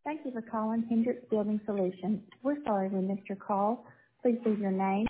Thank you for calling Hendricks Building Solutions. We're sorry we missed your call. Please leave your name